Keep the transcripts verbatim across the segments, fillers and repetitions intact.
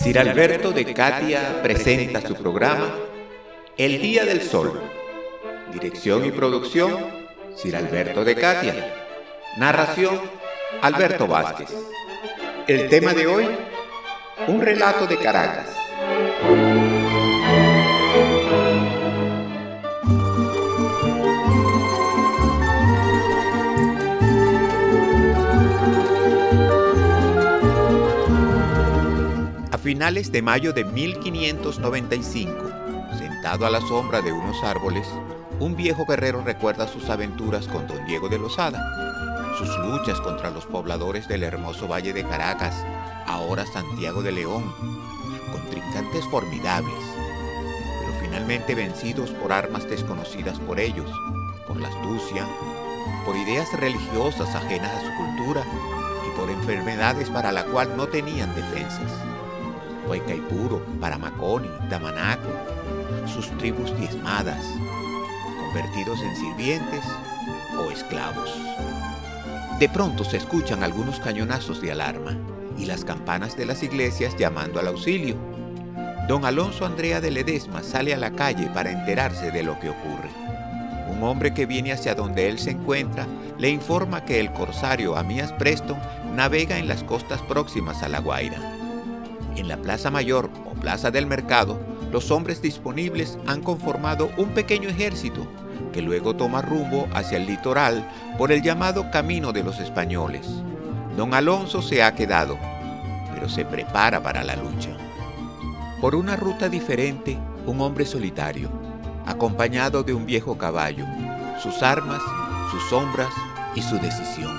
Sir Alberto de Catia presenta su programa El Día del Sol. Dirección y producción, Sir Alberto de Catia. Narración, Alberto Vázquez. El tema de hoy, un relato de Caracas. A finales de mayo de mil quinientos noventa y cinco, sentado a la sombra de unos árboles, un viejo guerrero recuerda sus aventuras con don Diego de Lozada, sus luchas contra los pobladores del hermoso valle de Caracas, ahora Santiago de León, contrincantes formidables, pero finalmente vencidos por armas desconocidas por ellos, por la astucia, por ideas religiosas ajenas a su cultura y por enfermedades para la cual no tenían defensas. Huaycaipuro, Paramaconi, Tamanaco, sus tribus diezmadas, convertidos en sirvientes o esclavos. De pronto se escuchan algunos cañonazos de alarma y las campanas de las iglesias llamando al auxilio. Don Alonso Andrea de Ledesma sale a la calle para enterarse de lo que ocurre. Un hombre que viene hacia donde él se encuentra le informa que el corsario Amías Preston navega en las costas próximas a La Guaira. En la Plaza Mayor o Plaza del Mercado, los hombres disponibles han conformado un pequeño ejército que luego toma rumbo hacia el litoral por el llamado Camino de los Españoles. Don Alonso se ha quedado, pero se prepara para la lucha. Por una ruta diferente, un hombre solitario, acompañado de un viejo caballo, sus armas, sus sombras y su decisión.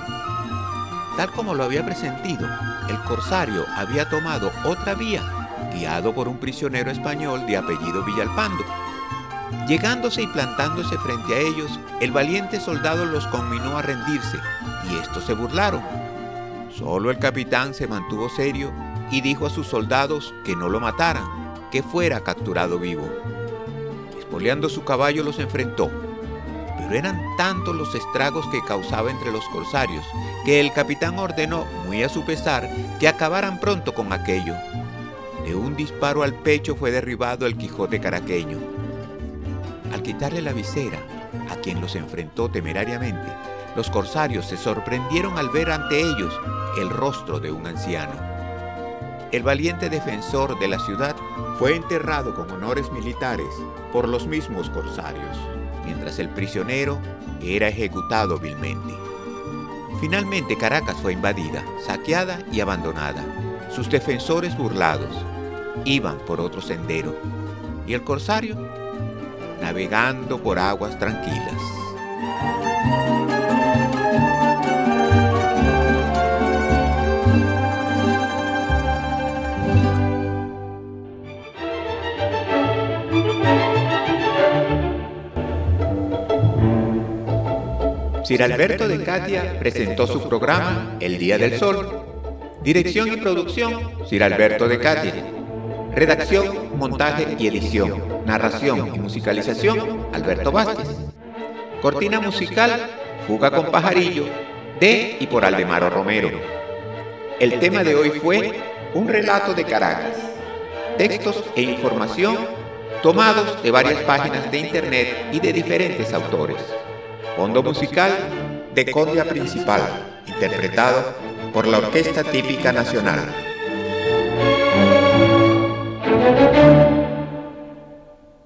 Tal como lo había presentido, el corsario había tomado otra vía, guiado por un prisionero español de apellido Villalpando. Llegándose y plantándose frente a ellos, el valiente soldado los conminó a rendirse, y estos se burlaron. Solo el capitán se mantuvo serio y dijo a sus soldados que no lo mataran, que fuera capturado vivo. Espoleando su caballo los enfrentó, pero eran tantos los estragos que causaba entre los corsarios que el capitán ordenó, muy a su pesar, que acabaran pronto con aquello. De un disparo al pecho fue derribado el Quijote caraqueño. Al quitarle la visera a quien los enfrentó temerariamente, los corsarios se sorprendieron al ver ante ellos el rostro de un anciano. El valiente defensor de la ciudad fue enterrado con honores militares por los mismos corsarios, mientras el prisionero era ejecutado vilmente. Finalmente Caracas fue invadida, saqueada y abandonada. Sus defensores burlados iban por otro sendero y el corsario navegando por aguas tranquilas. Sir Alberto de Catia presentó su programa El Día del Sol. Dirección y producción, Sir Alberto de Catia. Redacción, montaje y edición. Narración y musicalización, Alberto Vázquez. Cortina musical, Fuga con Pajarillo, de y por Aldemaro Romero. El tema de hoy fue Un relato de Caracas. Textos e información tomados de varias páginas de internet y de diferentes autores. Fondo musical de Condia Principal, interpretado por la Orquesta Típica Nacional.